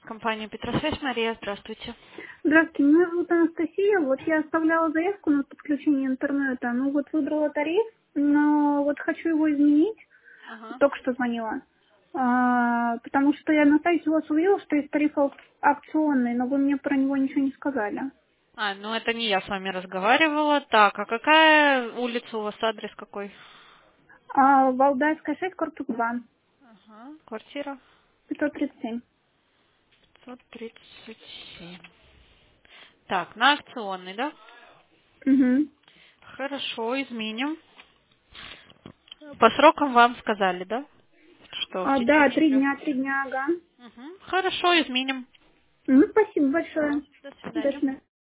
Компания Петросвязь, Мария, здравствуйте. Здравствуйте, меня зовут Анастасия. Вот я оставляла заявку на подключение интернета. Ну вот выбрала тариф, но вот хочу его изменить. Ага. Только что звонила. Потому что я на сайте у вас увидела, что есть тариф акционный, но вы мне про него ничего не сказали. Ну это не я с вами разговаривала. Так, а какая улица у вас, адрес какой? Валдайская 6, корпус 2, Ага, квартира 537. 537. Так, на акционный, да? Угу. Хорошо, изменим. По срокам вам сказали, да? Что в Да, течение три 3. дня, 3 дня, ага. Хорошо, изменим. Спасибо большое. До До свидания. свидания.